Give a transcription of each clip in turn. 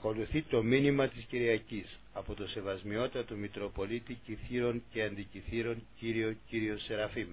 Ακολουθεί το μήνυμα της Κυριακής από το Σεβασμιότατο Μητροπολίτη Κιθήρων και Αντικιθήρων Κύριο Σεραφείμ.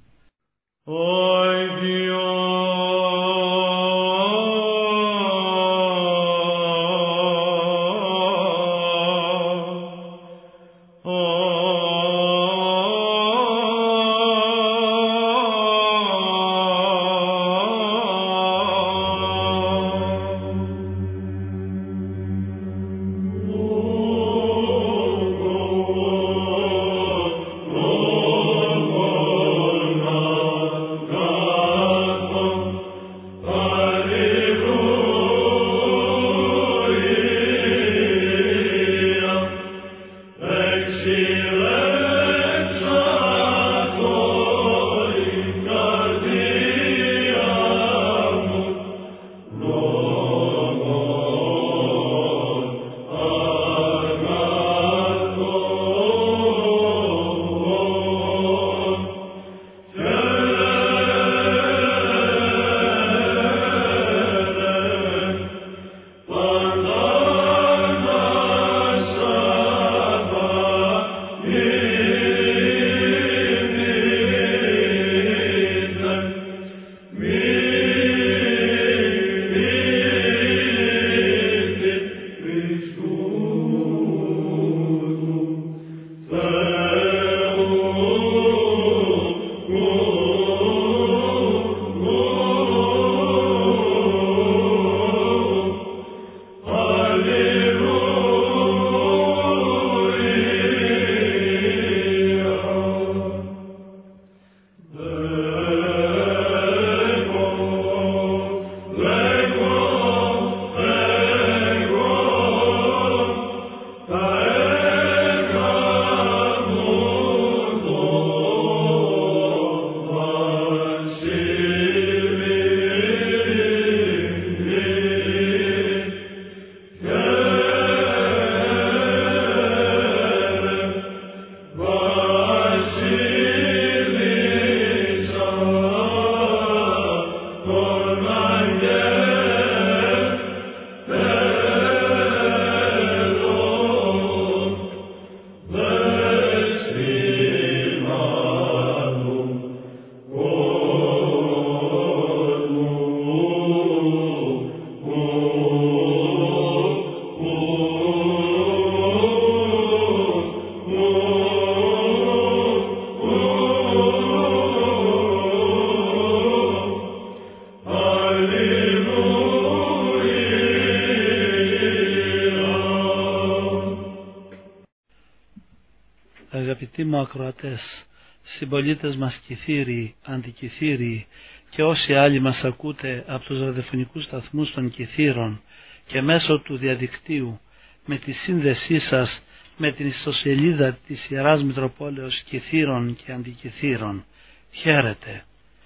Αγαπητοί μου ακροατές, συμπολίτες μας Κιθήριοι, Αντικιθήριοι και όσοι άλλοι μας ακούτε από τους ραδιοφωνικούς σταθμούς των Κιθήρων και μέσω του διαδικτύου με τη σύνδεσή σας με την ιστοσελίδα της Ιεράς Μητροπόλεως Κιθήρων και Αντικιθήρων, χαίρετε.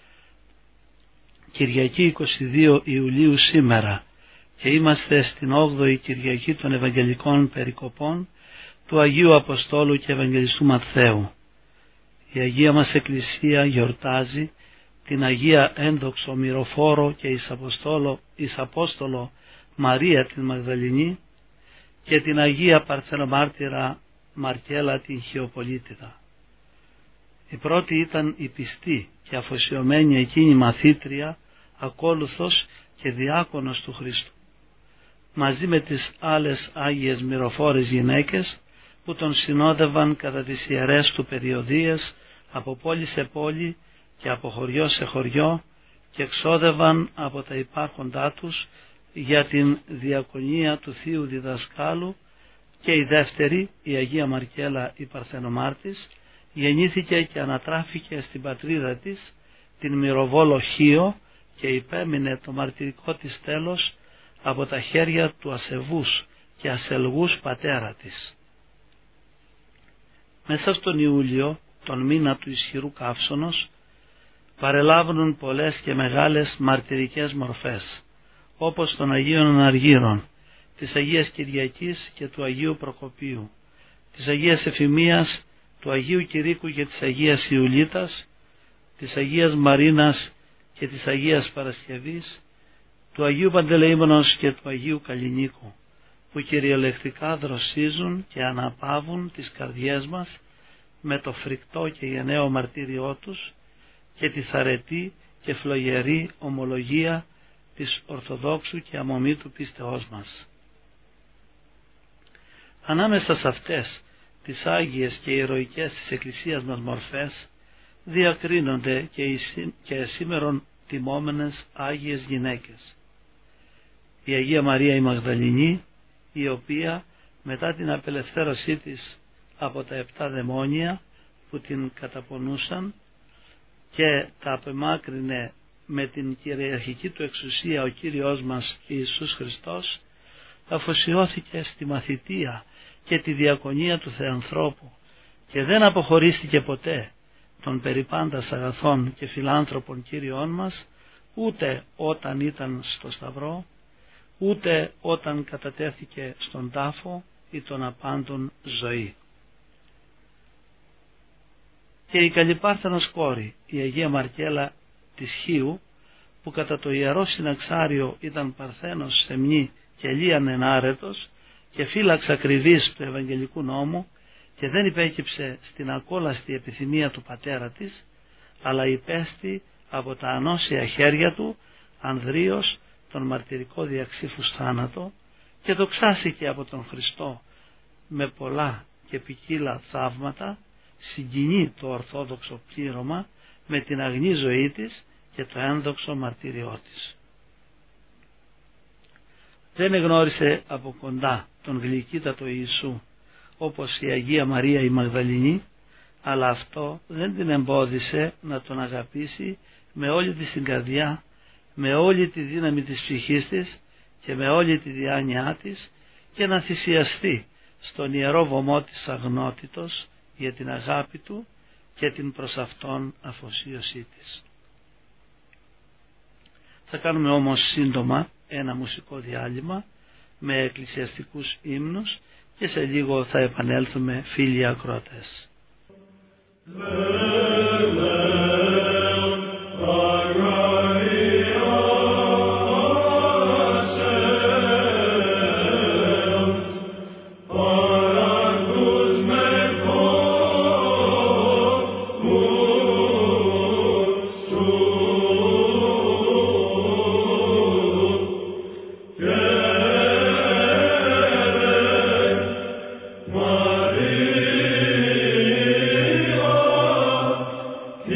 Κυριακή 22 Ιουλίου σήμερα και είμαστε στην 8η Κυριακή των Ευαγγελικών Περικοπών του Αγίου Αποστόλου και Ευαγγελιστού Ματθαίου. Η Αγία μας Εκκλησία γιορτάζει την Αγία Ένδοξο Μυροφόρο και εις Απόστολο Μαρία την Μαγδαληνή και την Αγία Παρθενομάρτυρα Μαρκέλα την Χιοπολίτιδα. Η πρώτη ήταν η πιστή και αφοσιωμένη εκείνη μαθήτρια, ακόλουθος και διάκονος του Χριστού, μαζί με τις άλλες Άγιες Μυροφόρες γυναίκες που τον συνόδευαν κατά τις ιερές του περιοδίες από πόλη σε πόλη και από χωριό σε χωριό και εξόδευαν από τα υπάρχοντά τους για την διακονία του Θείου Διδασκάλου. Και η δεύτερη, η Αγία Μαρκέλα η Παρθενομάρτης, γεννήθηκε και ανατράφηκε στην πατρίδα της, την Μυροβόλο Χίο, και υπέμεινε το μαρτυρικό της τέλος από τα χέρια του ασεβούς και ασελγούς πατέρα της. Μέσα στον Ιούλιο, τον μήνα του ισχυρού καύσωνος, παρελάβουν πολλές και μεγάλες μαρτυρικές μορφές, όπως των Αγίων Αργύρων, της Αγίας Κυριακής και του Αγίου Προκοπίου, της Αγίας Εφημίας, του Αγίου Κηρύκου και της Αγίας Ιουλίτας, της Αγίας Μαρίνας και της Αγίας Παρασκευής, του Αγίου Παντελεήμονος και του Αγίου Καλλινίκου, που κυριολεκτικά δροσίζουν και αναπαύουν τις καρδιές μας με το φρικτό και γενναίο μαρτύριό τους και τη θαρετή και φλογερή ομολογία της Ορθοδόξου και αμομήτου πίστεώς μας. Ανάμεσα σε αυτές τις άγιες και ηρωικές της Εκκλησίας μας μορφές διακρίνονται και σήμερον τιμόμενες άγιες γυναίκες. Η Αγία Μαρία η Μαγδαληνή, η οποία μετά την απελευθέρωσή της από τα 7 δαιμόνια που την καταπονούσαν και τα απεμάκρυνε με την κυριαρχική του εξουσία ο Κύριος μας Ιησούς Χριστός, αφοσιώθηκε στη μαθητεία και τη διακονία του Θεανθρώπου και δεν αποχωρίστηκε ποτέ των περιπάντας αγαθών και φιλάνθρωπων Κύριων μας, ούτε όταν ήταν στο Σταυρό, ούτε όταν κατατέθηκε στον τάφο ή τον απάντων ζωή. Και η Καλλιπάρθενος κόρη, η Αγία Μαρκέλα της Χίου, που κατά το Ιερό Συναξάριο ήταν παρθένος σεμνή και λίαν ενάρετος και φύλαξ ακριβής του Ευαγγελικού νόμου και δεν υπέκυψε στην ακόλαστη επιθυμία του πατέρα της, αλλά υπέστη από τα ανώσια χέρια του Ανδρίος τον μαρτυρικό διαξύφους θάνατο και δοξάστηκε από τον Χριστό με πολλά και ποικίλα θαύματα, συγκινεί το ορθόδοξο πλήρωμα με την αγνή ζωή της και το ένδοξο μαρτύριό της. Δεν εγνώρισε από κοντά τον γλυκύτατο Ιησού όπως η Αγία Μαρία η Μαγδαληνή, αλλά αυτό δεν την εμπόδισε να τον αγαπήσει με όλη της την καρδιά, με όλη τη δύναμη της ψυχής της και με όλη τη διάνοιά της και να θυσιαστεί στον ιερό βωμό της αγνότητος για την αγάπη του και την προς αυτόν αφοσίωσή της. Θα κάνουμε όμως σύντομα ένα μουσικό διάλειμμα με εκκλησιαστικούς ύμνους και σε λίγο θα επανέλθουμε, φίλοι ακροατές. Maria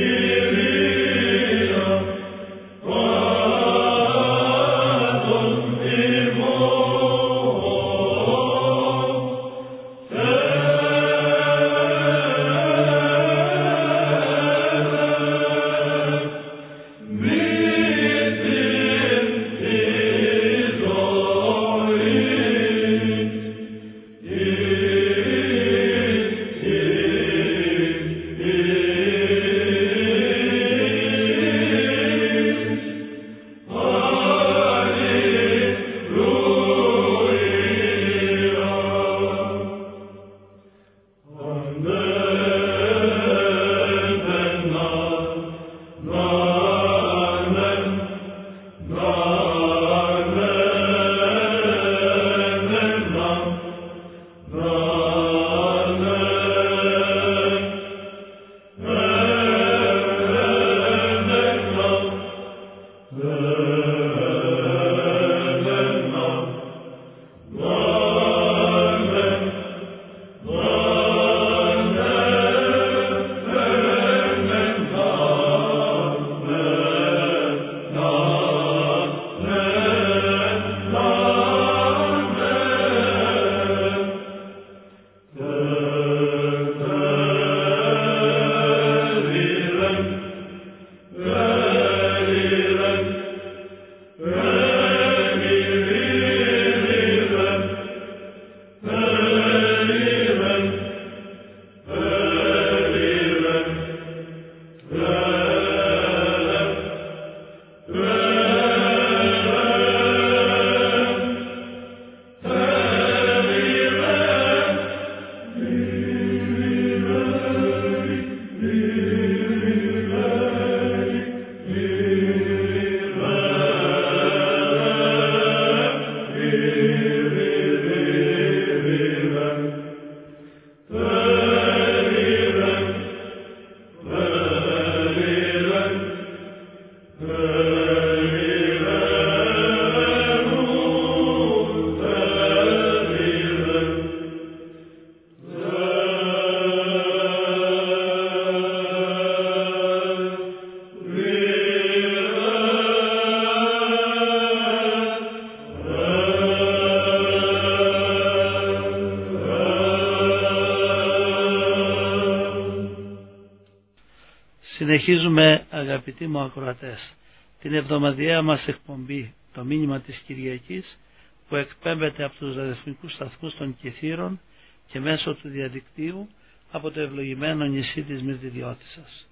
Συνεχίζουμε, αγαπητοί μου ακροατές, την εβδομαδιαία μας εκπομπή, το μήνυμα της Κυριακής, που εκπέμπεται από τους ραδιοφωνικούς σταθμούς των Κιθήρων και μέσω του διαδικτύου από το ευλογημένο νησί της Μυρτιδιώτισσας.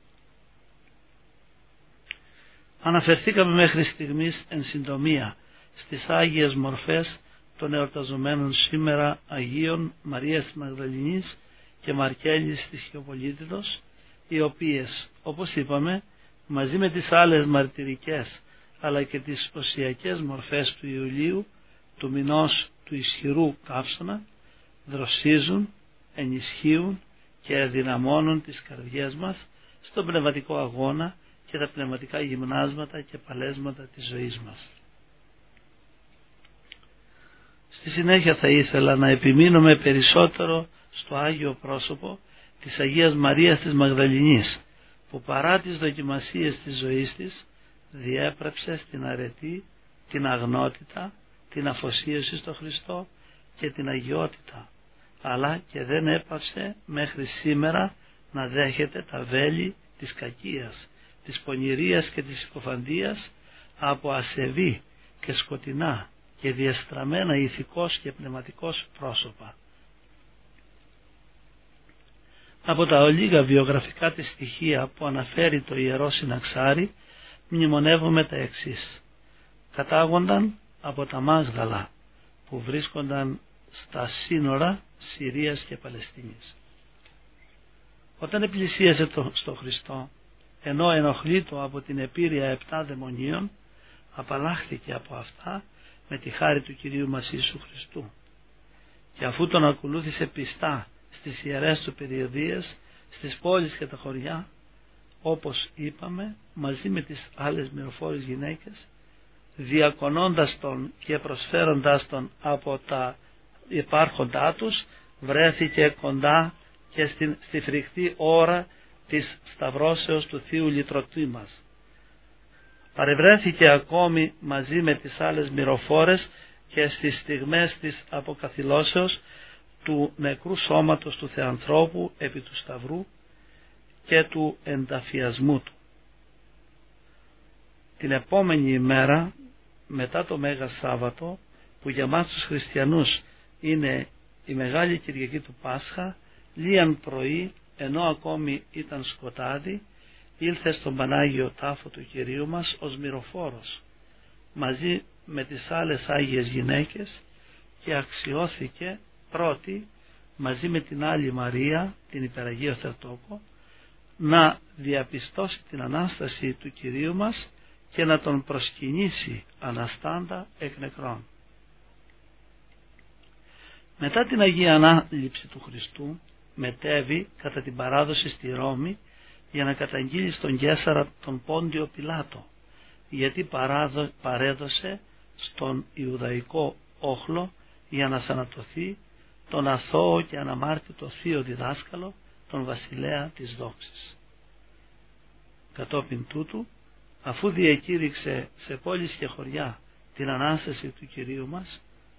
Αναφερθήκαμε μέχρι στιγμής εν συντομία στις Άγιες Μορφές των εορταζομένων σήμερα Αγίων Μαρίας της Μαγδαληνής και Μαρκέλης της Χιοπολίτιδος, οι οποίες, όπως είπαμε, μαζί με τις άλλες μαρτυρικές αλλά και τις οσιακές μορφές του Ιουλίου, του μηνός του ισχυρού καύσωνα, δροσίζουν, ενισχύουν και αδυναμώνουν τις καρδιές μας στον πνευματικό αγώνα και τα πνευματικά γυμνάσματα και παλέσματα της ζωής μας. Στη συνέχεια θα ήθελα να επιμείνουμε περισσότερο στο Άγιο πρόσωπο της Αγίας Μαρίας της Μαγδαληνής, που παρά τις δοκιμασίες της ζωής της διέπρεψε στην αρετή, την αγνότητα, την αφοσίωση στο Χριστό και την αγιότητα, αλλά και δεν έπαυσε μέχρι σήμερα να δέχεται τα βέλη της κακίας, της πονηρίας και της συκοφαντίας από ασεβή και σκοτεινά και διεστραμμένα ηθικός και πνευματικός πρόσωπα. Από τα ολίγα βιογραφικά της στοιχεία που αναφέρει το Ιερό Συναξάρι, μνημονεύουμε τα εξής. Κατάγονταν από τα Μάγδαλα που βρίσκονταν στα σύνορα Συρίας και Παλαιστίνης. Όταν επλησίασε στο Χριστό, ενώ ενοχλείτο από την επίρρεια 7 δαιμονίων, απαλλάχθηκε από αυτά με τη χάρη του Κυρίου μας Ιησού Χριστού. Και αφού τον ακολούθησε πιστά στις ιερές του περιοδίες, στις πόλεις και τα χωριά, όπως είπαμε, μαζί με τις άλλες μυροφόρες γυναίκες, διακονώντας τον και προσφέροντάς τον από τα υπάρχοντά τους, βρέθηκε κοντά και στη φρικτή ώρα της σταυρώσεως του Θείου Λυτρωτή μας. Παρευρέθηκε ακόμη μαζί με τις άλλες μυροφόρες και στις στιγμές της αποκαθιλώσεως του νεκρού σώματος του Θεανθρώπου επί του Σταυρού και του ενταφιασμού του. Την επόμενη ημέρα, μετά το Μέγα Σάββατο, που για μας τους χριστιανούς είναι η Μεγάλη Κυριακή του Πάσχα, λίαν πρωί, ενώ ακόμη ήταν σκοτάδι, ήλθε στον Πανάγιο Τάφο του Κυρίου μας ως μυροφόρος, μαζί με τις άλλες Άγιες γυναίκες, και αξιώθηκε πρώτη, μαζί με την άλλη Μαρία, την Υπεραγία Θεοτόκο, να διαπιστώσει την Ανάσταση του Κυρίου μας και να τον προσκυνήσει αναστάντα εκ νεκρών. Μετά την Αγία Ανάληψη του Χριστού, μετέβη κατά την παράδοση στη Ρώμη για να καταγγείλει στον Καίσαρα τον Πόντιο Πιλάτο, γιατί παρέδωσε στον Ιουδαϊκό όχλο για να θανατωθεί τον αθώο και αναμάρτητο θείο διδάσκαλο, τον βασιλέα της δόξης. Κατόπιν τούτου, αφού διακήρυξε σε πόλεις και χωριά την Ανάσταση του Κυρίου μας,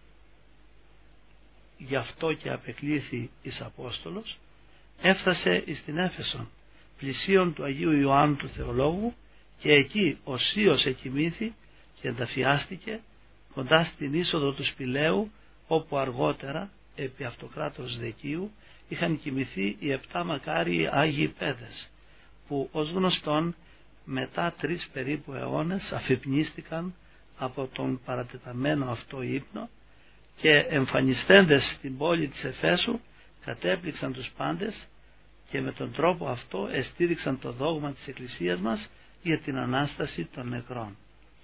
γι' αυτό και απεκλήθη εις Απόστολος, έφτασε εις την Έφεσον, πλησίον του Αγίου Ιωάννου του Θεολόγου, και εκεί οσίως εκοιμήθη και ενταφιάστηκε κοντά στην είσοδο του Σπηλαίου, όπου αργότερα επί Αυτοκράτορος Δεκίου είχαν κοιμηθεί οι 7 μακάριοι Άγιοι Πέδες, που ως γνωστόν μετά 3 περίπου αιώνες αφυπνίστηκαν από τον παρατεταμένο αυτό ύπνο και εμφανιστέντες στην πόλη της Εφέσου κατέπληξαν τους πάντες και με τον τρόπο αυτό εστήριξαν το δόγμα της Εκκλησίας μας για την Ανάσταση των νεκρών.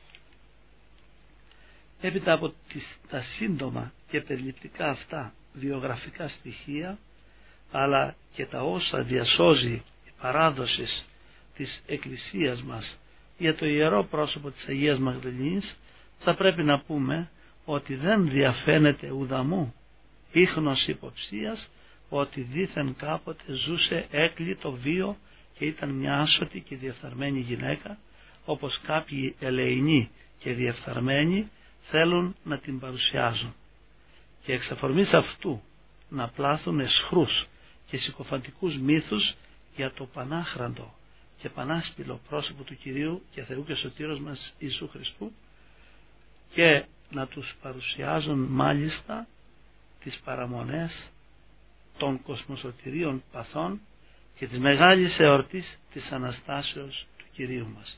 Έπειτα από τα σύντομα και περιληπτικά αυτά βιογραφικά στοιχεία, αλλά και τα όσα διασώζει η παράδοση της Εκκλησίας μας για το ιερό πρόσωπο της Αγίας Μαγδαληνής, θα πρέπει να πούμε ότι δεν διαφαίνεται ουδαμού ίχνος υποψίας ότι δήθεν κάποτε ζούσε έκλειτο βίο και ήταν μια άσωτη και διεφθαρμένη γυναίκα, όπως κάποιοι ελεηνοί και διεφθαρμένοι θέλουν να την παρουσιάζουν, και εξ αφορμής αυτού να πλάθουν εσχρούς και συκοφαντικούς μύθους για το πανάχραντο και πανάσπηλο πρόσωπο του Κυρίου και Θεού και Σωτήρος μας Ιησού Χριστού, και να τους παρουσιάζουν μάλιστα τις παραμονές των κοσμοσωτηρίων παθών και της μεγάλης εορτής της Αναστάσεως του Κυρίου μας.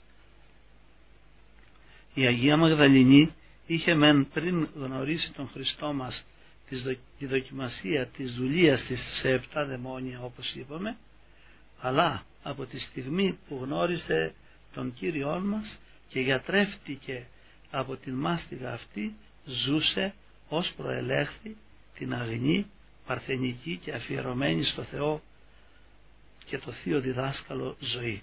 Η Αγία Μαγδαληνή είχε μεν πριν γνωρίσει τον Χριστό μας τη δοκιμασία της δουλείας της σε 7 δαιμόνια, όπως είπαμε, αλλά από τη στιγμή που γνώρισε τον Κύριόν μας και γιατρεύτηκε από την μάστιγα αυτή, ζούσε ως προελέχθη την αγνή, παρθενική και αφιερωμένη στο Θεό και το Θείο Διδάσκαλο ζωή.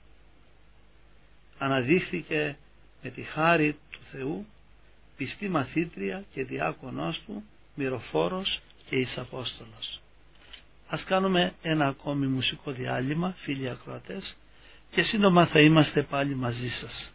Αναδείχθηκε με τη χάρη του Θεού πιστή μαθήτρια και διάκονός του, μυροφόρος και εισαπόστολος. Ας κάνουμε ένα ακόμη μουσικό διάλειμμα, φίλοι ακροατές, και σύντομα θα είμαστε πάλι μαζί σας.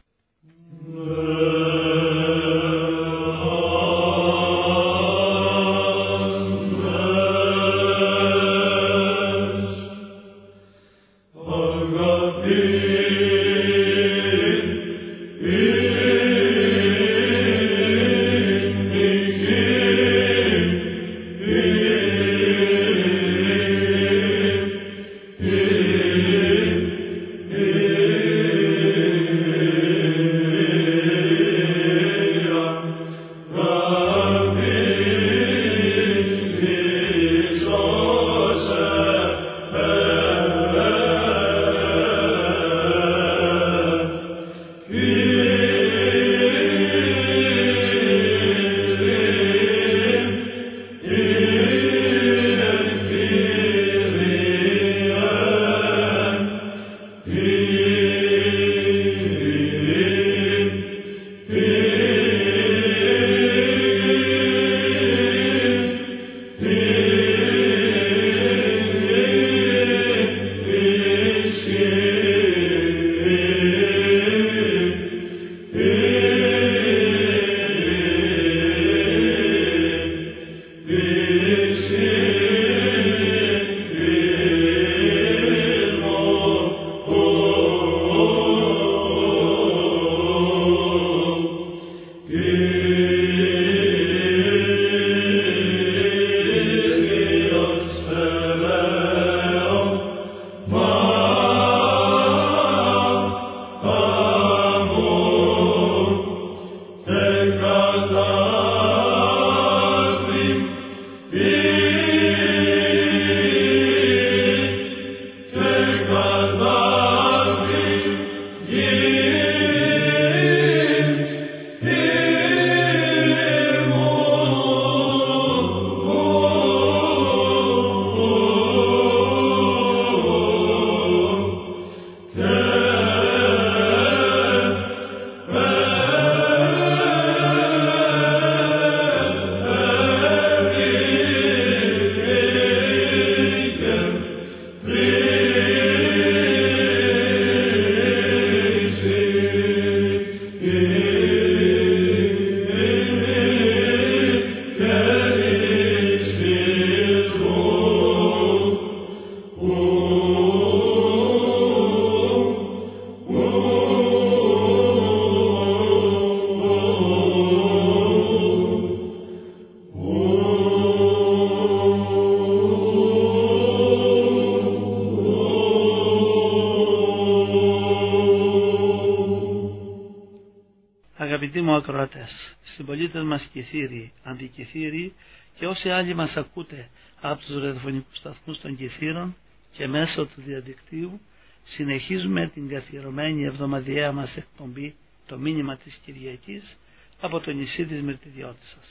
Αγαπητοί μου ακροατές, συμπολίτες μας Κηφίριοι, αντικηφίριοι και όσοι άλλοι μας ακούτε από τους ραδιοφωνικούς σταθμούς των Κηφίρων και μέσω του διαδικτύου, συνεχίζουμε την καθιερωμένη εβδομαδιαία μας εκπομπή, το μήνυμα της Κυριακής, από το νησί της Μυρτιδιώτισσας.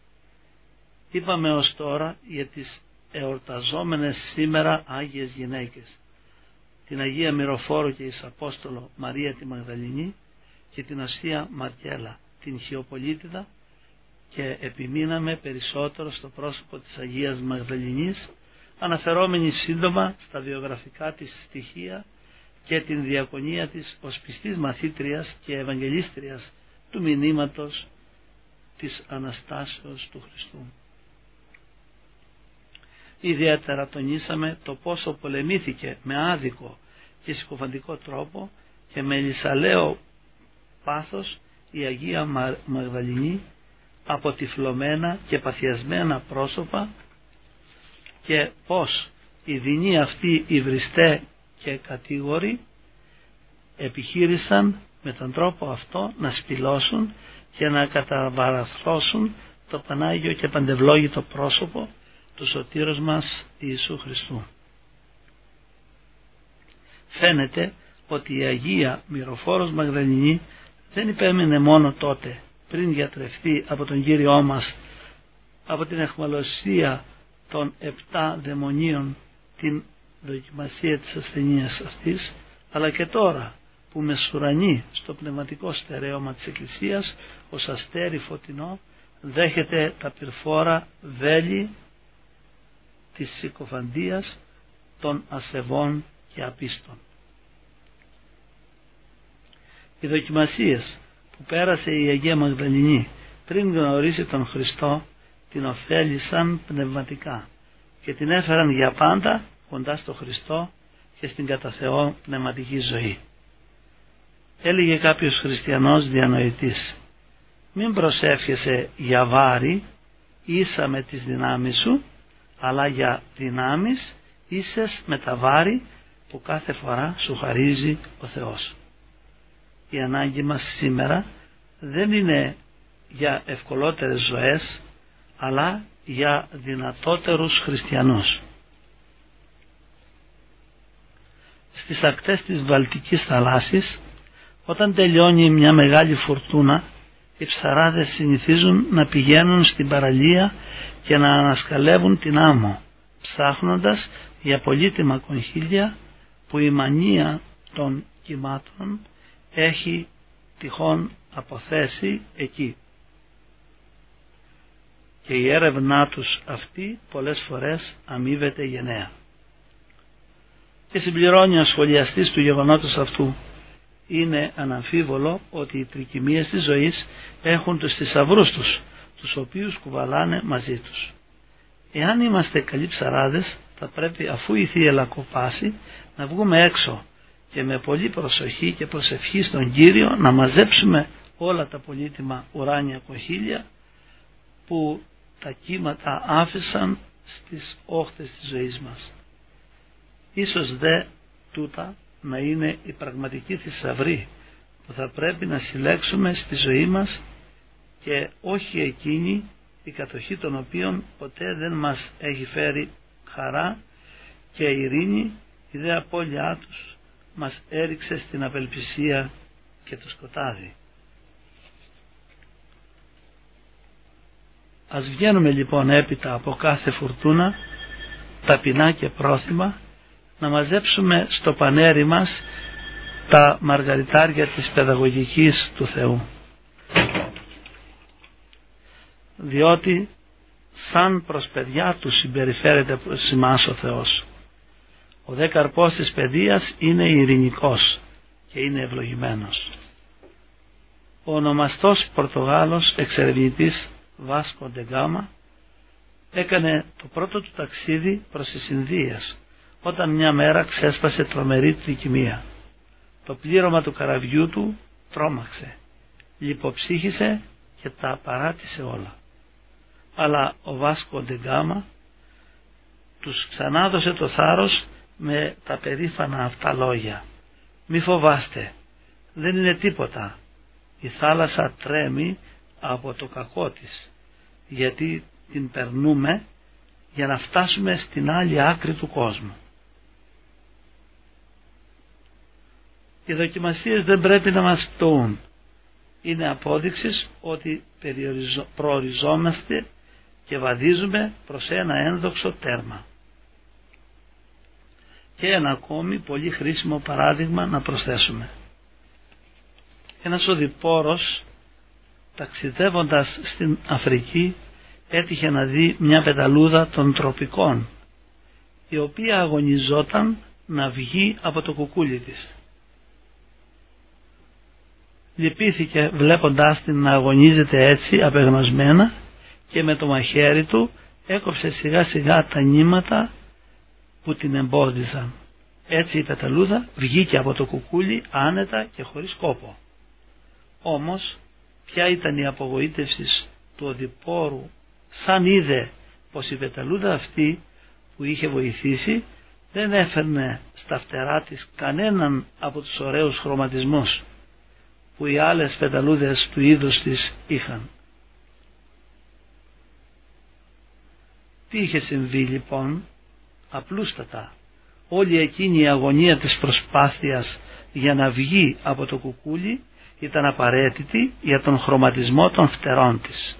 Είπαμε ως τώρα για τις εορταζόμενες σήμερα Άγιες γυναίκες, την Αγία Μυροφόρο και Εισαπόστολο Μαρία τη Μαγδαληνή και την Ασία Μαρκέλα, την Χιοπολίτιδα, και επιμείναμε περισσότερο στο πρόσωπο της Αγίας Μαγδαληνής, αναφερόμενοι σύντομα στα βιογραφικά της στοιχεία και την διακονία της ως πιστής μαθήτριας και ευαγγελίστριας του μηνύματος της Αναστάσεως του Χριστού. Ιδιαίτερα τονίσαμε το πόσο πολεμήθηκε με άδικο και συκοφαντικό τρόπο και με λυσαλαίο πάθος η Αγία Μαγδαληνή από τυφλωμένα και παθιασμένα πρόσωπα, και πως οι δεινοί αυτοί οι βριστέ και κατήγοροι επιχείρησαν με τον τρόπο αυτό να σπηλώσουν και να καταβαραθρώσουν το Πανάγιο και παντευλόγητο πρόσωπο του Σωτήρος μας Ιησού Χριστού. Φαίνεται ότι η Αγία Μυροφόρος Μαγδαληνή δεν υπέμεινε μόνο τότε πριν γιατρευτεί από τον Κύριό μας από την αιχμαλωσία των 7 δαιμονίων την δοκιμασία της ασθενείας αυτής, αλλά και τώρα που μεσουρανεί στο πνευματικό στερέωμα της Εκκλησίας ως αστέρι φωτεινό δέχεται τα πυρφόρα βέλη της συκοφαντίας των ασεβών και απίστων. Οι δοκιμασίες που πέρασε η Αγία Μαγδαληνή πριν γνωρίσει τον Χριστό την ωφέλησαν πνευματικά και την έφεραν για πάντα κοντά στο Χριστό και στην κατά Θεό πνευματική ζωή. Έλεγε κάποιος χριστιανός διανοητής: μην προσεύχεσαι για βάρη ίσα με τις δυνάμεις σου, αλλά για δυνάμεις ίσες με τα βάρη που κάθε φορά σου χαρίζει ο Θεός. Η ανάγκη μας σήμερα δεν είναι για ευκολότερες ζωές, αλλά για δυνατότερους χριστιανούς. Στις ακτές της Βαλτικής θαλάσσης, όταν τελειώνει μια μεγάλη φουρτούνα, οι ψαράδες συνηθίζουν να πηγαίνουν στην παραλία και να ανασκαλεύουν την άμμο, ψάχνοντας για πολύτιμα κονχύλια που η μανία των κυμάτων έχει τυχόν αποθέσει εκεί. Και η έρευνά τους αυτή πολλές φορές αμείβεται γενναία. Και συμπληρώνει ο σχολιαστής του γεγονότος αυτού: είναι αναμφίβολο ότι οι τρικυμίες της ζωής έχουν τους θησαυρούς τους, τους οποίους κουβαλάνε μαζί τους. Εάν είμαστε καλοί ψαράδες, θα πρέπει, αφού η θύελλα κοπάσει, να βγούμε έξω και με πολύ προσοχή και προσευχή στον Κύριο να μαζέψουμε όλα τα πολύτιμα ουράνια κονχύλια που τα κύματα άφησαν στις όχθες της ζωής μας. Ίσως δε τούτα να είναι η πραγματική θησαυρή που θα πρέπει να συλλέξουμε στη ζωή μας και όχι εκείνη η κατοχή των οποίων ποτέ δεν μας έχει φέρει χαρά και ειρήνη, η δε απώλειά τους μας έριξε στην απελπισία και το σκοτάδι. Ας βγαίνουμε λοιπόν έπειτα από κάθε φουρτούνα, ταπεινά και πρόθυμα, να μαζέψουμε στο πανέρι μας τα μαργαριτάρια της παιδαγωγικής του Θεού. Διότι σαν προς παιδιά του συμπεριφέρεται προς εμάς ο Θεός. Ο δε καρπός της παιδείας είναι ειρηνικός και είναι ευλογημένος. Ο ονομαστός Πορτογάλος εξερευνητής Βάσκο ντε Γκάμα έκανε το πρώτο του ταξίδι προς τις Ινδίες, όταν μια μέρα ξέσπασε τρομερή τρικυμία. Το πλήρωμα του καραβιού του τρόμαξε, λιποψύχησε και τα παράτησε όλα. Αλλά ο Βάσκο ντε Γκάμα τους ξανάδωσε το θάρρος με τα περήφανα αυτά λόγια: μη φοβάστε, δεν είναι τίποτα, η θάλασσα τρέμει από το κακό της, γιατί την περνούμε για να φτάσουμε στην άλλη άκρη του κόσμου. Οι δοκιμασίες δεν πρέπει να μας πτωούν. Είναι απόδειξης ότι προοριζόμαστε και βαδίζουμε προς ένα ένδοξο τέρμα. Και ένα ακόμη πολύ χρήσιμο παράδειγμα να προσθέσουμε. Ένας οδηπόρος, ταξιδεύοντας στην Αφρική, έτυχε να δει μια πεταλούδα των τροπικών, η οποία αγωνιζόταν να βγει από το κουκούλι της. Λυπήθηκε βλέποντάς την να αγωνίζεται έτσι απεγνωσμένα και με το μαχαίρι του έκοψε σιγά σιγά τα νήματα που την εμπόδιζαν Έτσι η πεταλούδα βγήκε από το κουκούλι άνετα και χωρίς κόπο. Όμως ποια ήταν η απογοήτευση του οδηπόρου σαν είδε πως η πεταλούδα αυτή που είχε βοηθήσει δεν έφερνε στα φτερά της κανέναν από τους ωραίους χρωματισμούς που οι άλλες πεταλούδες του είδους της είχαν. Τι είχε συμβεί λοιπόν? Απλούστατα όλη εκείνη η αγωνία της προσπάθειας για να βγει από το κουκούλι ήταν απαραίτητη για τον χρωματισμό των φτερών της.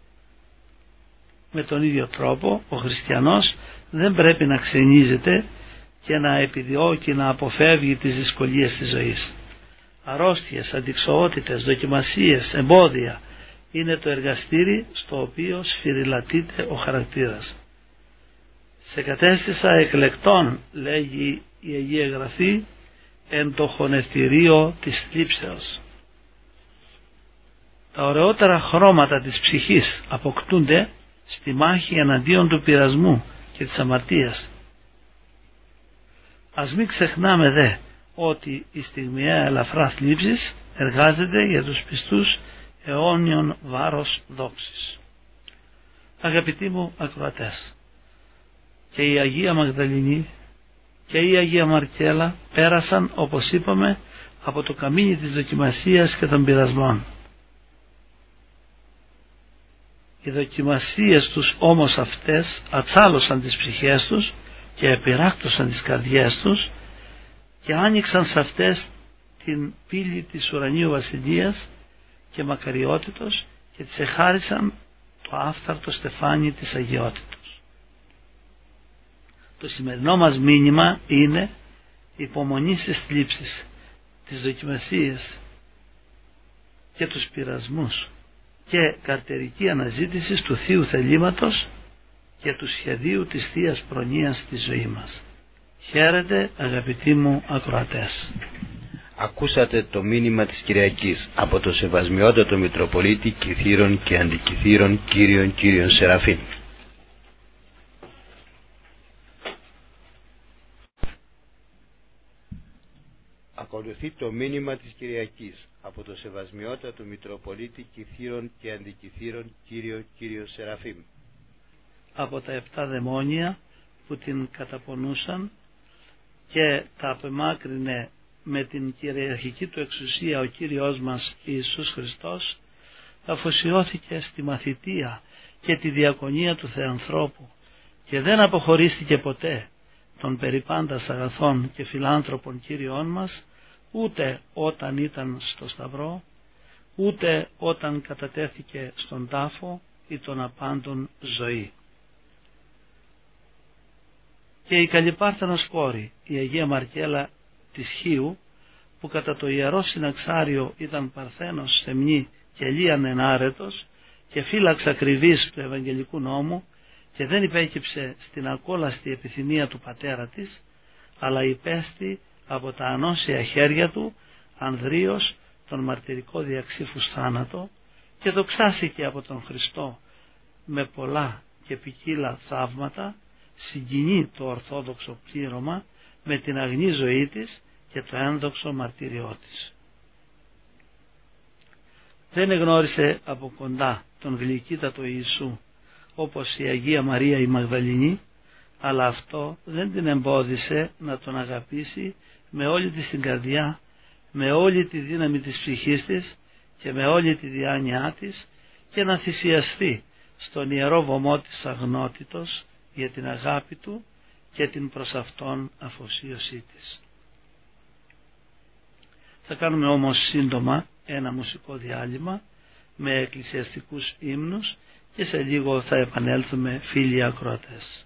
Με τον ίδιο τρόπο ο χριστιανός δεν πρέπει να ξενίζεται και να επιδιώκει να αποφεύγει τις δυσκολίες της ζωής. Αρρώστιες, αντιξοότητες, δοκιμασίες, εμπόδια είναι το εργαστήρι στο οποίο σφυριλατείται ο χαρακτήρας. «Σε κατέστησα εκλεκτών», λέγει η Αγία Γραφή, «εν το χωνευτηρίο της θλίψεως». Τα ωραιότερα χρώματα της ψυχής αποκτούνται στη μάχη εναντίον του πειρασμού και της αμαρτίας. Ας μην ξεχνάμε δε ότι η στιγμιαία ελαφρά θλίψης εργάζεται για τους πιστούς αιώνιον βάρος δόξης. Αγαπητοί μου ακροατές, και η Αγία Μαγδαληνή και η Αγία Μαρκέλα πέρασαν, όπως είπαμε, από το καμίνι της δοκιμασίας και των πειρασμών. Οι δοκιμασίες τους όμως αυτές ατσάλωσαν τις ψυχές τους και επιράκτωσαν τις καρδιές τους και άνοιξαν σε αυτές την πύλη της ουρανίου βασιλείας και μακαριότητος και τις εχάρισαν το άφθαρτο στεφάνι της αγιότητος. Το σημερινό μας μήνυμα είναι υπομονή στις θλίψεις, τις δοκιμασίες και τους πειρασμούς και καρτερική αναζήτηση του Θείου θελήματος και του σχεδίου της Θείας Προνοίας στη ζωή μας. Χαίρετε αγαπητοί μου ακροατές. Ακούσατε το μήνυμα της Κυριακής από το Σεβασμιότατο Μητροπολίτη Κυθύρων και Αντικυθύρων Κύριον Σεραφείμ. Ακολουθεί το μήνυμα της Κυριακής από το Σεβασμιότατο Μητροπολίτη Κυθύρων και Αντικυθύρων Κύριο Σεραφείμ. Από τα 7 δαιμόνια που την καταπονούσαν και τα απεμάκρυνε με την κυριαρχική του εξουσία ο Κύριος μας Ιησούς Χριστός, αφοσιώθηκε στη μαθητεία και τη διακονία του Θεανθρώπου και δεν αποχωρίστηκε ποτέ των περιπάντας αγαθών και φιλάνθρωπων Κύριων μας, ούτε όταν ήταν στο Σταυρό, ούτε όταν κατατέθηκε στον τάφο ή τον απάντων ζωή. Και η Καλλιπάρθενος κόρη, η Αγία Μαρκέλα της Χίου, που κατά το Ιερό Συναξάριο ήταν παρθένος στεμνή και λίαν ενάρετος και φύλαξ ακριβής του Ευαγγελικού νόμου και δεν υπέκυψε στην ακόλαστη επιθυμία του πατέρα της, αλλά υπέστη από τα ανώσια χέρια του Ανδρίος τον μαρτυρικό διαξύφους θάνατο και δοξάστηκε από τον Χριστό με πολλά και ποικίλα θαύματα, συγκινεί το ορθόδοξο πλήρωμα με την αγνή ζωή της και το ένδοξο μαρτύριό της. Δεν εγνώρισε από κοντά τον γλυκύτατο Ιησού όπως η Αγία Μαρία η Μαγδαληνή, αλλά αυτό δεν την εμπόδισε να τον αγαπήσει με όλη της την καρδιά, με όλη τη δύναμη της ψυχής της και με όλη τη διάνοιά της και να θυσιαστεί στον ιερό βωμό της αγνότητος για την αγάπη του και την προς αυτόν αφοσίωσή της. Θα κάνουμε όμως σύντομα ένα μουσικό διάλειμμα με εκκλησιαστικούς ύμνους και σε λίγο θα επανέλθουμε φίλοι ακροατές.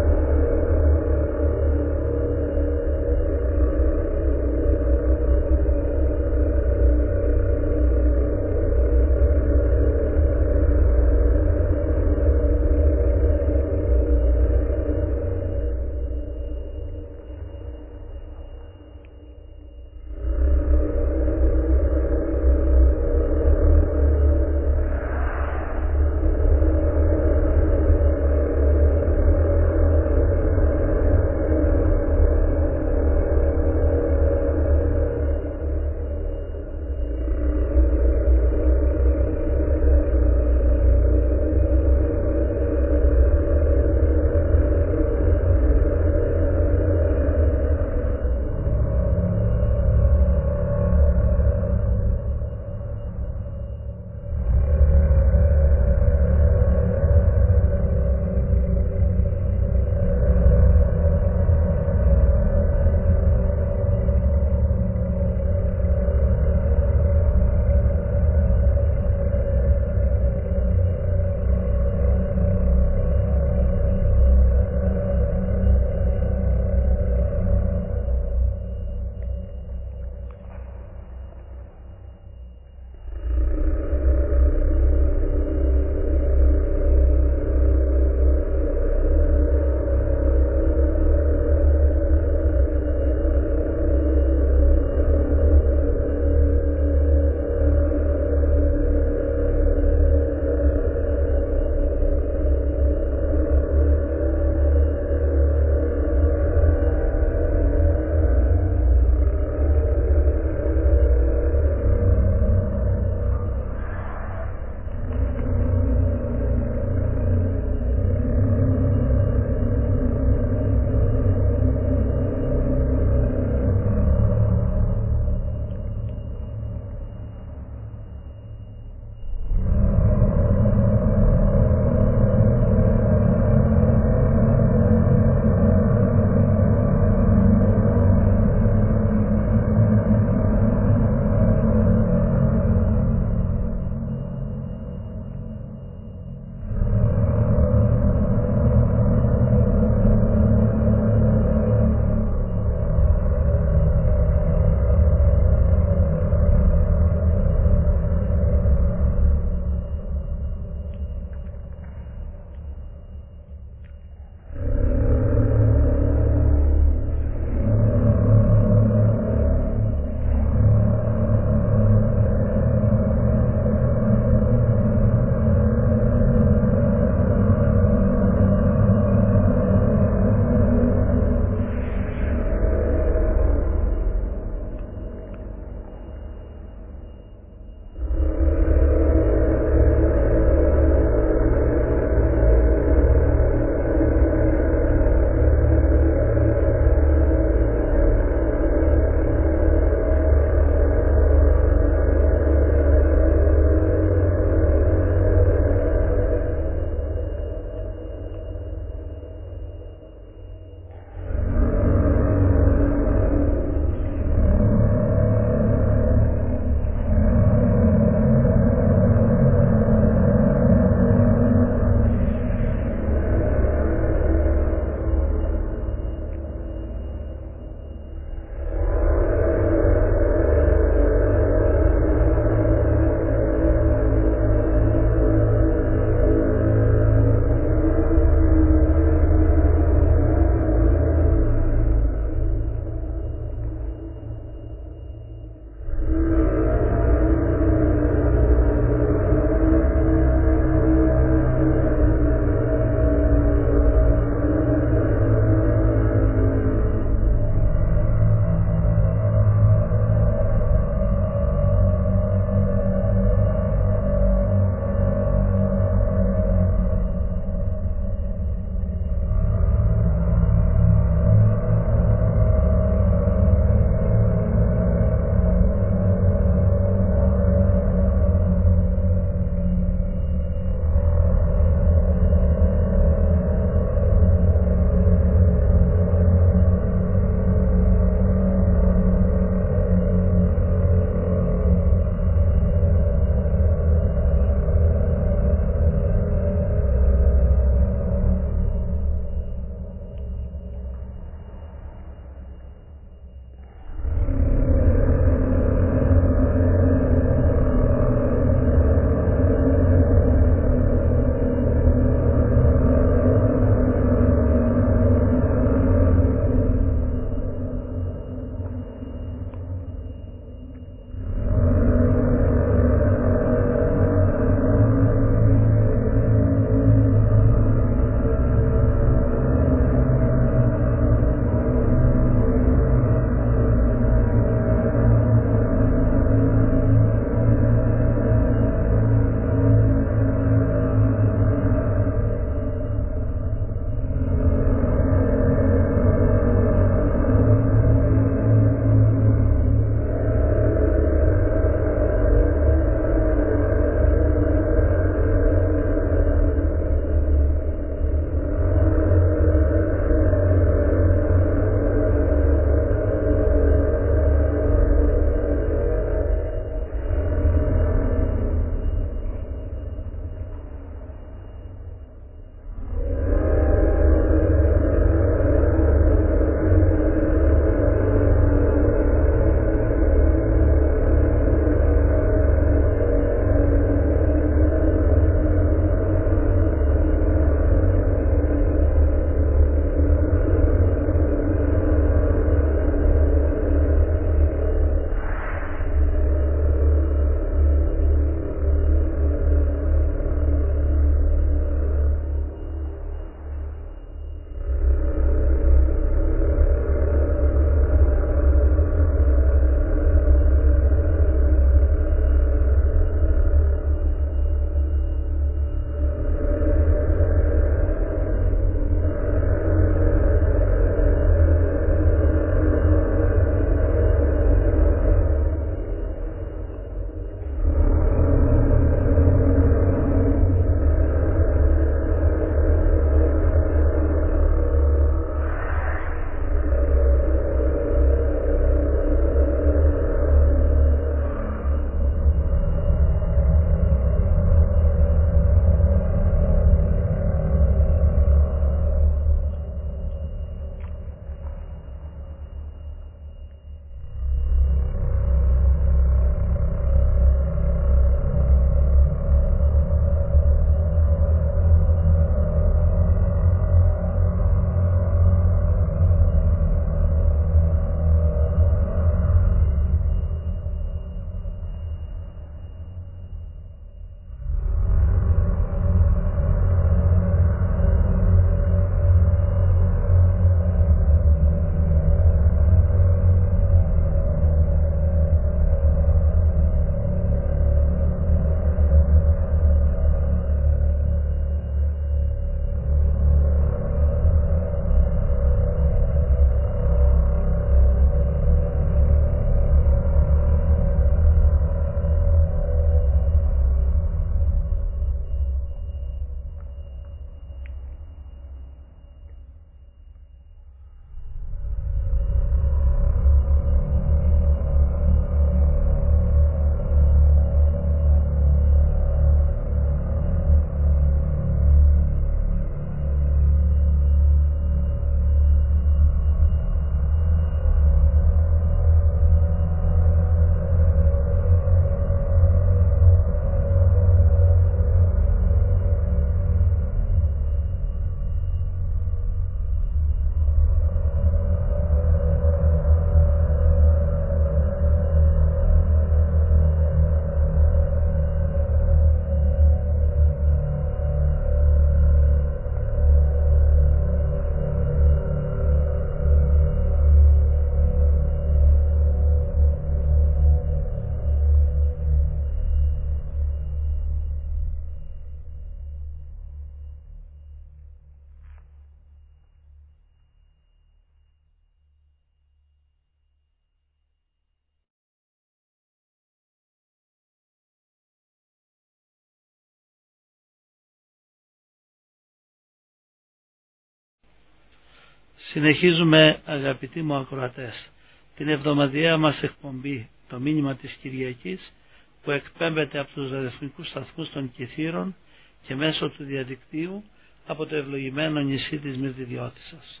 Συνεχίζουμε, αγαπητοί μου ακροατές, την εβδομαδιαία μας εκπομπή, το μήνυμα της Κυριακής, που εκπέμπεται από τους ραδιοφωνικούς σταθμούς των Κιθήρων και μέσω του διαδικτύου από το ευλογημένο νησί της Μυρτιδιώτισσας.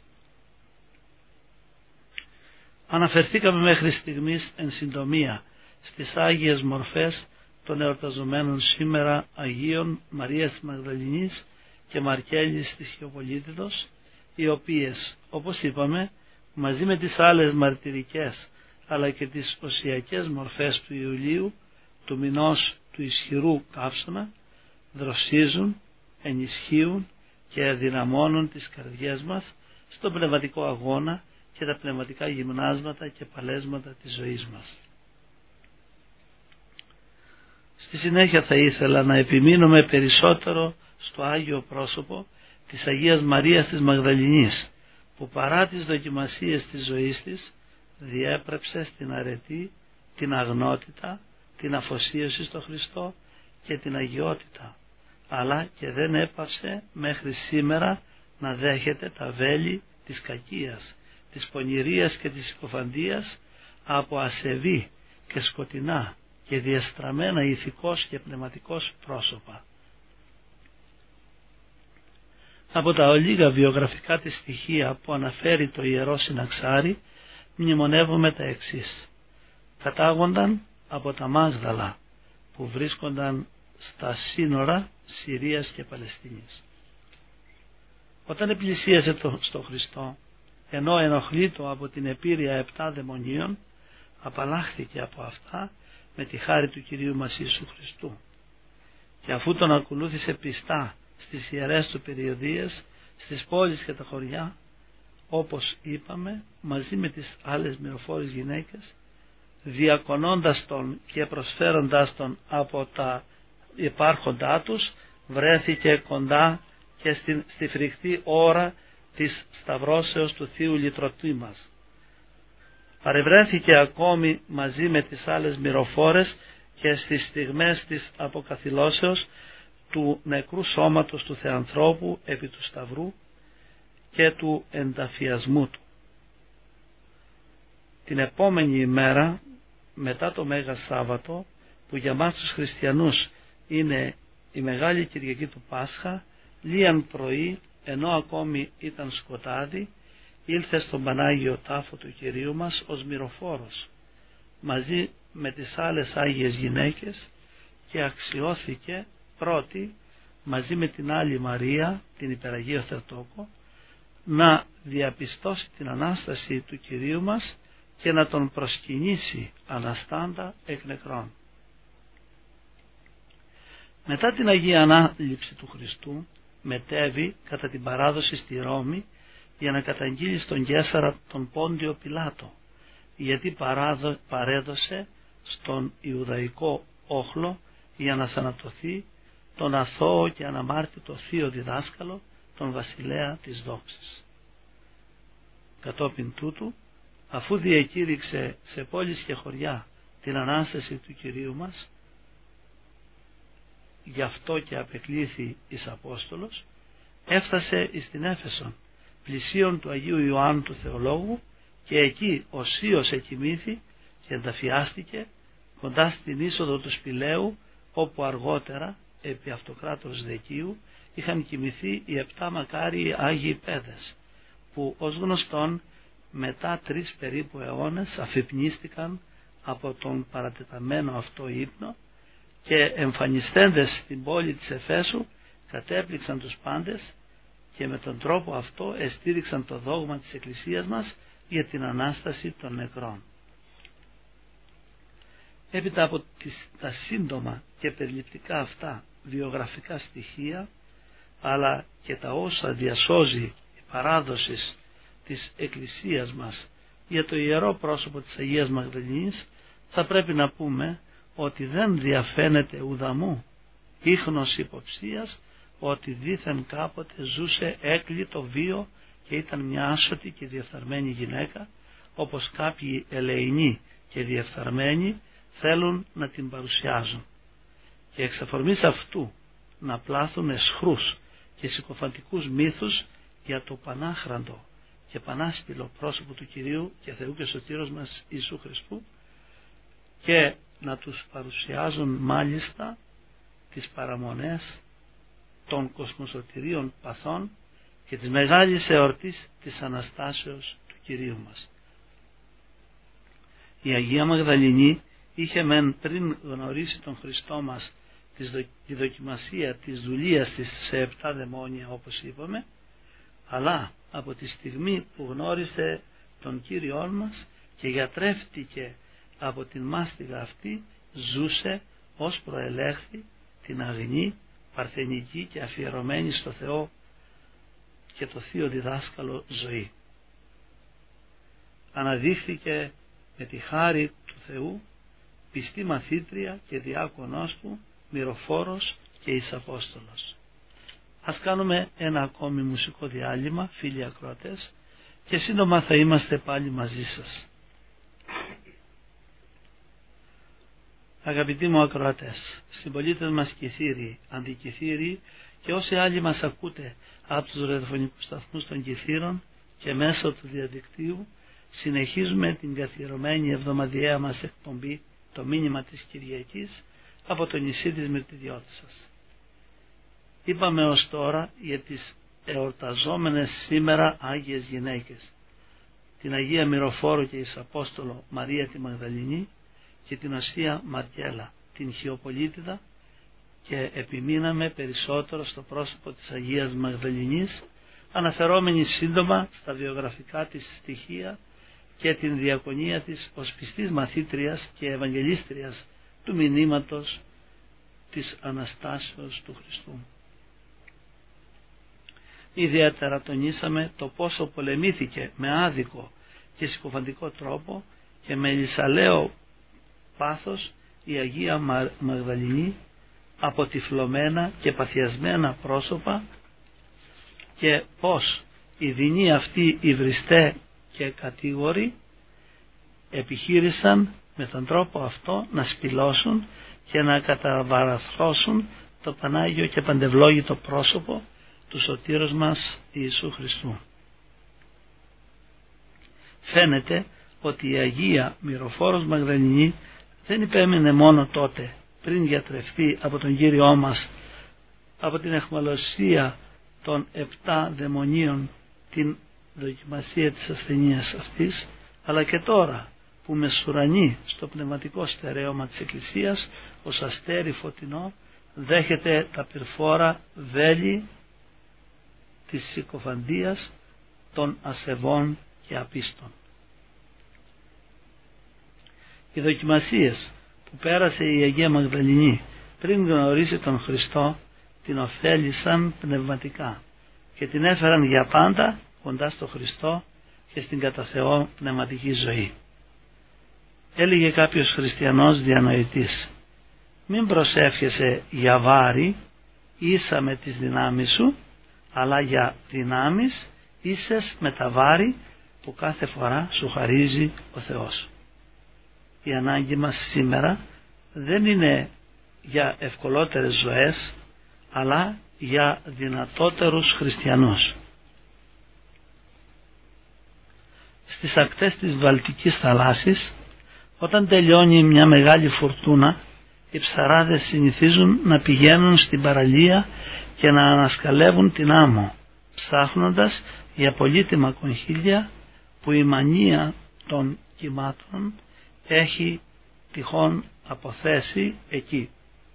Αναφερθήκαμε μέχρι στιγμής εν συντομία στις Άγιες Μορφές των εορταζομένων σήμερα Αγίων Μαρίας της Μαγδαληνής και Μαρκέλης της Χιοπολίτιδος, οι οποίες, όπως είπαμε, μαζί με τις άλλες μαρτυρικές αλλά και τις οσιακές μορφές του Ιουλίου, του μηνός του ισχυρού καύσωνα, δροσίζουν, ενισχύουν και αδυναμώνουν τις καρδιές μας στον πνευματικό αγώνα και τα πνευματικά γυμνάσματα και παλέσματα της ζωής μας. Στη συνέχεια θα ήθελα να επιμείνουμε περισσότερο στο Άγιο πρόσωπο της Αγίας Μαρίας της Μαγδαληνής, που παρά τις δοκιμασίες της ζωής της διέπρεψε στην αρετή, την αγνότητα, την αφοσίωση στο Χριστό και την αγιότητα, αλλά και δεν έπαυσε μέχρι σήμερα να δέχεται τα βέλη της κακίας, της πονηρίας και της συκοφαντίας από ασεβή και σκοτεινά και διεστραμμένα ηθικός και πνευματικός πρόσωπα. Από τα ολίγα βιογραφικά της στοιχεία που αναφέρει το Ιερό Συναξάρι μνημονεύουμε τα εξής. Κατάγονταν από τα Μάγδαλα που βρίσκονταν στα σύνορα Συρίας και Παλαιστίνης. Όταν επλησίασε στο Χριστό, ενώ ενοχλείτο από την επίρρεια 7 δαιμονίων, απαλλάχθηκε από αυτά με τη χάρη του Κυρίου μας Ιησού Χριστού. Και αφού τον ακολούθησε πιστά στις ιερές του περιοδίες, στις πόλεις και τα χωριά, όπως είπαμε, μαζί με τις άλλες μυροφόρες γυναίκες, διακονώντας τον και προσφέροντάς τον από τα υπάρχοντά τους, βρέθηκε κοντά και στη φρικτή ώρα της σταυρώσεως του Θείου Λυτρωτή μας. Παρευρέθηκε ακόμη μαζί με τις άλλες μυροφόρες και στις στιγμές της αποκαθιλώσεως του νεκρού σώματος του Θεανθρώπου επί του Σταυρού και του ενταφιασμού του. Την επόμενη ημέρα, μετά το Μέγα Σάββατο, που για μας τους χριστιανούς είναι η Μεγάλη Κυριακή του Πάσχα, λίαν πρωί, ενώ ακόμη ήταν σκοτάδι, ήλθε στον Πανάγιο Τάφο του Κυρίου μας ως μυροφόρος, μαζί με τις άλλες Άγιες γυναίκες, και αξιώθηκε πρώτη, μαζί με την άλλη Μαρία, την Υπεραγία Θεοτόκο, να διαπιστώσει την Ανάσταση του Κυρίου μας και να τον προσκυνήσει αναστάντα εκ νεκρών. Μετά την Αγία Ανάληψη του Χριστού, μετέβη κατά την παράδοση στη Ρώμη για να καταγγείλει στον Καίσαρα τον Πόντιο Πιλάτο, γιατί παρέδωσε στον Ιουδαϊκό όχλο για να θανατωθεί τον αθώο και αναμάρτητο θείο διδάσκαλο, τον βασιλέα της δόξης. Κατόπιν τούτου, αφού διακήρυξε σε πόλεις και χωριά την Ανάσταση του Κυρίου μας, γι' αυτό και απεκλήθη εις Απόστολος, έφτασε εις την Έφεσον, πλησίον του Αγίου Ιωάννου του Θεολόγου, και εκεί οσίως εκοιμήθη και ενταφιάστηκε κοντά στην είσοδο του Σπηλαίου, όπου αργότερα επί Αυτοκράτορος Δεκίου είχαν κοιμηθεί οι 7 μακάριοι Άγιοι Πέδες, που ως γνωστόν μετά 3 περίπου αιώνες αφυπνίστηκαν από τον παρατεταμένο αυτό ύπνο και εμφανιστέντες στην πόλη της Εφέσου κατέπληξαν τους πάντες και με τον τρόπο αυτό εστήριξαν το δόγμα της Εκκλησίας μας για την Ανάσταση των νεκρών. Έπειτα από τα σύντομα και περιληπτικά αυτά βιογραφικά στοιχεία, αλλά και τα όσα διασώζει η παράδοση της Εκκλησίας μας για το ιερό πρόσωπο της Αγίας Μαγδαληνής, θα πρέπει να πούμε ότι δεν διαφαίνεται ουδαμού ίχνος υποψίας ότι δήθεν κάποτε ζούσε έκλειτο βίο και ήταν μια άσωτη και διεφθαρμένη γυναίκα, όπως κάποιοι ελεηνοί και διεφθαρμένοι θέλουν να την παρουσιάζουν, και εξ αφορμής αυτού να πλάθουν εσχρούς και συκοφαντικούς μύθους για το πανάχραντο και πανάσπηλο πρόσωπο του Κυρίου και Θεού και Σωτήρος μας Ιησού Χριστού, και να τους παρουσιάζουν μάλιστα τις παραμονές των κοσμοσωτηρίων παθών και της μεγάλης εορτής της Αναστάσεως του Κυρίου μας. Η Αγία Μαγδαληνή είχε μεν πριν γνωρίσει τον Χριστό μας τη δοκιμασία της δουλείας της σε 7 δαιμόνια, όπως είπαμε, αλλά από τη στιγμή που γνώρισε τον Κύριόν μας και γιατρεύτηκε από την μάστιγα αυτή, ζούσε ως προελέχθη την αγνή, παρθενική και αφιερωμένη στο Θεό και το Θείο Διδάσκαλο ζωή. Αναδείχθηκε με τη χάρη του Θεού πιστή μαθήτρια και διάκονός του, μυροφόρος και εις Απόστολος. Ας κάνουμε ένα ακόμη μουσικό διάλειμμα, φίλοι ακροατές, και σύντομα θα είμαστε πάλι μαζί σας. Αγαπητοί μου ακροατές, συμπολίτες μας Κηθήριοι, αντικηθήριοι και όσοι άλλοι μας ακούτε από τους ραδιοφωνικούς σταθμούς των Κηθήρων και μέσω του διαδικτύου, συνεχίζουμε την καθιερωμένη εβδομαδιαία μας εκπομπή, το μήνυμα της Κυριακής, από το νησί της Μυρτιδιώτισσας. Είπαμε ως τώρα για τις εορταζόμενες σήμερα Άγιες γυναίκες, την Αγία Μυροφόρο και εις Απόστολο Μαρία τη Μαγδαληνή και την Ασία Μαρκέλα, την Χιοπολίτιδα, και επιμείναμε περισσότερο στο πρόσωπο της Αγίας Μαγδαληνής, αναφερόμενοι σύντομα στα βιογραφικά της στοιχεία και την διακονία της ως πιστής μαθήτριας και ευαγγελίστριας του μηνύματος της Αναστάσεως του Χριστού. Ιδιαίτερα τονίσαμε το πόσο πολεμήθηκε με άδικο και συκοφαντικό τρόπο και με λυσαλαίο πάθος η Αγία Μαγδαληνή από τυφλωμένα και παθιασμένα πρόσωπα, και πως οι δεινοί αυτοί οι βριστέ και κατήγοροι επιχείρησαν με τον τρόπο αυτό να σπηλώσουν και να καταβαραθρώσουν το Πανάγιο και παντευλόγητο πρόσωπο του Σωτήρος μας Ιησού Χριστού. Φαίνεται ότι η Αγία Μυροφόρος Μαγδαληνή δεν υπέμεινε μόνο τότε πριν γιατρευτεί από τον Κύριό μας από την αιχμαλωσία των 7 δαιμονίων την δοκιμασία της ασθενείας αυτής, αλλά και τώρα που μεσουρανεί στο πνευματικό στερέωμα της Εκκλησίας ως αστέρι φωτεινό δέχεται τα πυρφόρα βέλη της συκοφαντίας των ασεβών και απίστων. Οι δοκιμασίες που πέρασε η Αγία Μαγδαληνή πριν γνωρίσει τον Χριστό την ωφέλησαν πνευματικά και την έφεραν για πάντα κοντά στο Χριστό και στην κατά Θεό πνευματική ζωή. Έλεγε κάποιος χριστιανός διανοητής: μην προσεύχεσαι για βάρη ίσα με τις δυνάμεις σου, αλλά για δυνάμεις ίσες με τα βάρη που κάθε φορά σου χαρίζει ο Θεός. Η ανάγκη μας σήμερα δεν είναι για ευκολότερες ζωές, αλλά για δυνατότερους χριστιανούς. Στις ακτές της Βαλτικής θαλάσσης, όταν τελειώνει μια μεγάλη φουρτούνα, οι ψαράδες συνηθίζουν να πηγαίνουν στην παραλία και να ανασκαλεύουν την άμμο, ψάχνοντας για πολύτιμα κονχύλια που η μανία των κυμάτων έχει τυχόν αποθέσει εκεί.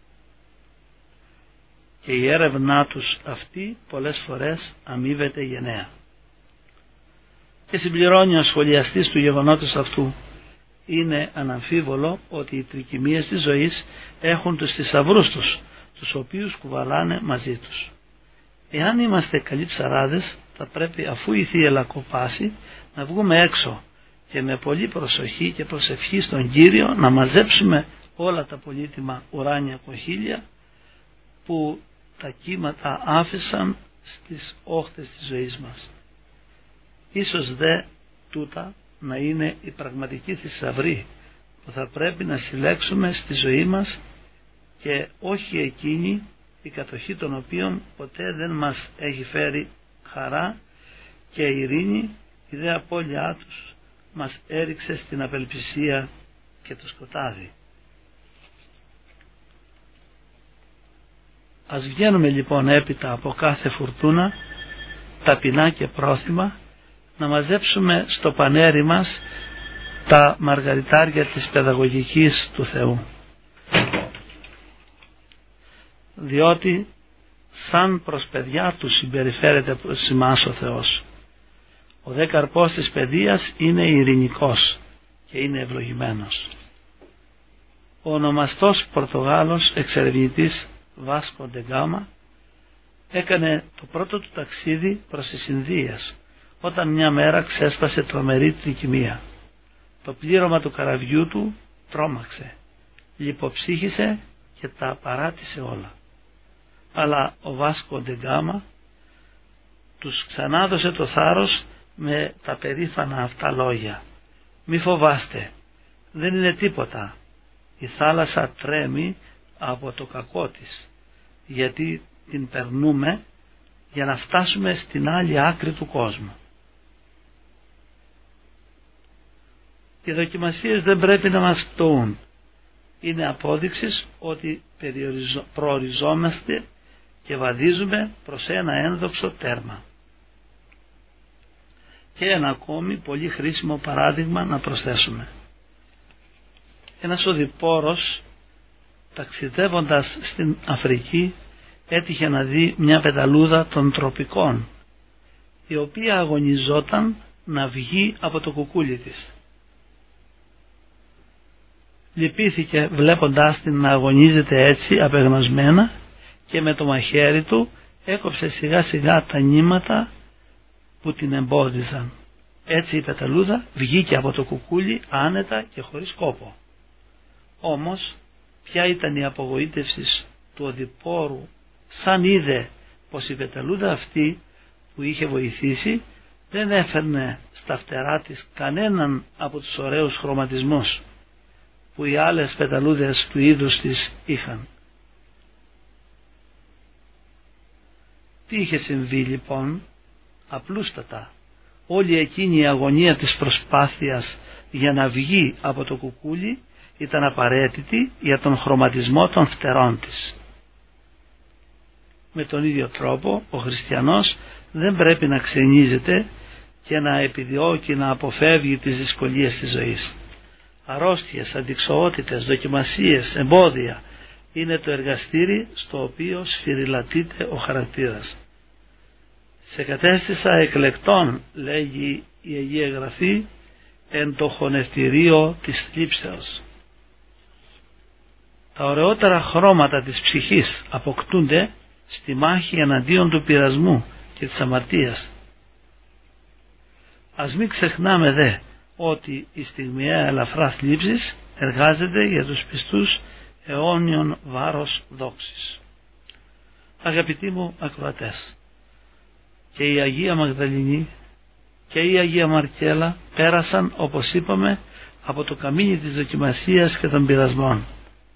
Και η έρευνά τους αυτή πολλές φορές αμείβεται γενναία. Και συμπληρώνει ο σχολιαστής του γεγονότος αυτού: είναι αναμφίβολο ότι οι τρικυμίες της ζωής έχουν τους θησαυρούς τους, τους οποίους κουβαλάνε μαζί τους. Εάν είμαστε καλοί ψαράδες, θα πρέπει, αφού η θύελλα κοπάσει, να βγούμε έξω και με πολύ προσοχή και προσευχή στον Κύριο να μαζέψουμε όλα τα πολύτιμα ουράνια κονχύλια που τα κύματα άφησαν στις όχθες της ζωής μας. Ίσως δε τούτα να είναι η πραγματική θησαυρή που θα πρέπει να συλλέξουμε στη ζωή μας και όχι εκείνη η κατοχή των οποίων ποτέ δεν μας έχει φέρει χαρά και ειρήνη, η δε απώλειά τους μας έριξε στην απελπισία και το σκοτάδι. Ας βγαίνουμε λοιπόν έπειτα από κάθε φουρτούνα, ταπεινά και πρόθυμα, να μαζέψουμε στο πανέρι μας τα μαργαριτάρια της παιδαγωγικής του Θεού. Διότι σαν προς παιδιά του συμπεριφέρεται προς εμάς ο Θεός. Ο δε καρπός της παιδείας είναι ειρηνικός και είναι ευλογημένος. Ο ονομαστός Πορτογάλος εξερευνητής Βάσκο ντε Γκάμα έκανε το πρώτο του ταξίδι προς τις Ινδίες, όταν μια μέρα ξέσπασε τρομερή τρικυμία. Το πλήρωμα του καραβιού του τρόμαξε, λιποψύχησε και τα παράτησε όλα. Αλλά ο Βάσκο ντε Γκάμα τους ξανάδωσε το θάρρος με τα περήφανα αυτά λόγια: «Μη φοβάστε, δεν είναι τίποτα. Η θάλασσα τρέμει από το κακό της, γιατί την περνούμε για να φτάσουμε στην άλλη άκρη του κόσμου». Οι δοκιμασίες δεν πρέπει να μας πτωούν. Είναι απόδειξης ότι προοριζόμαστε και βαδίζουμε προς ένα ένδοξο τέρμα. Και ένα ακόμη πολύ χρήσιμο παράδειγμα να προσθέσουμε. Ένας οδηπόρος, ταξιδεύοντας στην Αφρική, έτυχε να δει μια πεταλούδα των τροπικών, η οποία αγωνιζόταν να βγει από το κουκούλι της. Λυπήθηκε βλέποντάς την να αγωνίζεται έτσι απεγνωσμένα και με το μαχαίρι του έκοψε σιγά σιγά τα νήματα που την εμπόδιζαν. Έτσι η πεταλούδα βγήκε από το κουκούλι άνετα και χωρίς κόπο. Όμως ποια ήταν η απογοήτευση του οδηπόρου σαν είδε πως η πεταλούδα αυτή που είχε βοηθήσει δεν έφερνε στα φτερά της κανέναν από τους ωραίους χρωματισμούς που οι άλλες πεταλούδες του είδους της είχαν. Τι είχε συμβεί λοιπόν? Απλούστατα, όλη εκείνη η αγωνία της προσπάθειας για να βγει από το κουκούλι ήταν απαραίτητη για τον χρωματισμό των φτερών της. Με τον ίδιο τρόπο ο χριστιανός δεν πρέπει να ξενίζεται και να επιδιώκει να αποφεύγει τις δυσκολίες της ζωής. Αρρώστιες, αντιξοότητες, δοκιμασίες, εμπόδια είναι το εργαστήρι στο οποίο σφυριλατείται ο χαρακτήρας. «Σε κατέστησα εκλεκτών», λέγει η Αγία Γραφή, «εν το χωνευτηρίο της θλίψεως». Τα ωραιότερα χρώματα της ψυχής αποκτούνται στη μάχη εναντίον του πειρασμού και της αμαρτίας. Ας μην ξεχνάμε δε ότι η στιγμιαία ελαφρά θλίψης εργάζεται για τους πιστούς αιώνιον βάρος δόξης. Αγαπητοί μου ακροατές, και η Αγία Μαγδαληνή και η Αγία Μαρκέλα πέρασαν, όπως είπαμε, από το καμίνι της δοκιμασίας και των πειρασμών.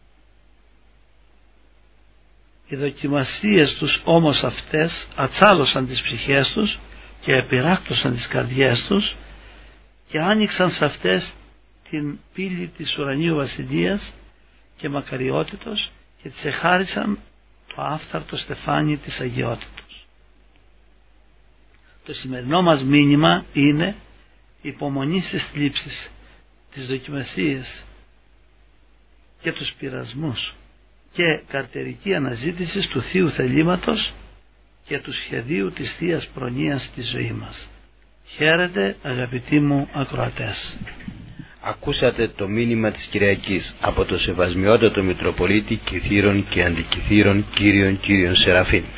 Οι δοκιμασίες τους όμως αυτές ατσάλωσαν τις ψυχές τους και επιράκτωσαν τις καρδιές τους και άνοιξαν σε αυτές την πύλη της ουρανίου βασιλείας και μακαριότητος και τις εχάρισαν το άφθαρτο στεφάνι της αγιότητος. Το σημερινό μας μήνυμα είναι υπομονή στις θλίψεις, τις δοκιμασίες και τους πειρασμούς και καρτερική αναζήτηση του Θείου θελήματος και του σχεδίου της Θείας Προνοίας στη ζωή μας. Χαίρετε αγαπητοί μου ακροατές. Ακούσατε το μήνυμα της Κυριακής από το Σεβασμιότατο Μητροπολίτη Κιθήρων και Αντικιθήρων Κύριον Σεραφείμ.